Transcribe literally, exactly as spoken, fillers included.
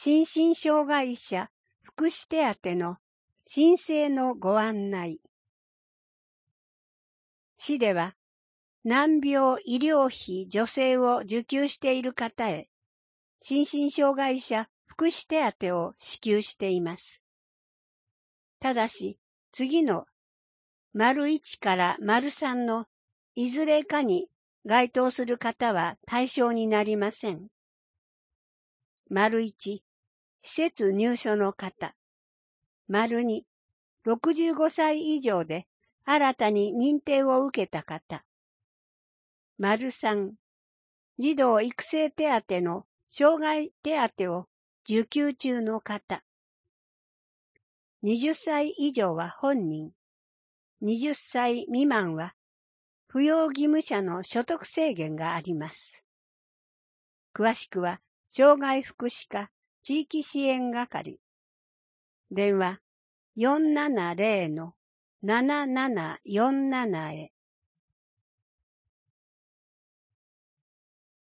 心身障害者福祉手当の申請のご案内。市では、難病医療費助成を受給している方へ、心身障害者福祉手当を支給しています。ただし、次の丸いちから丸さんのいずれかに該当する方は対象になりません。丸いち、施設入所の方。丸に、ろくじゅうごさい以上で新たに認定を受けた方。丸さん、児童育成手当の障害手当を受給中の方。はたち以上は本人。はたち未満は扶養義務者の所得制限があります。詳しくは、障害福祉課地域支援係。電話 よんななゼロのななななよんなな へ。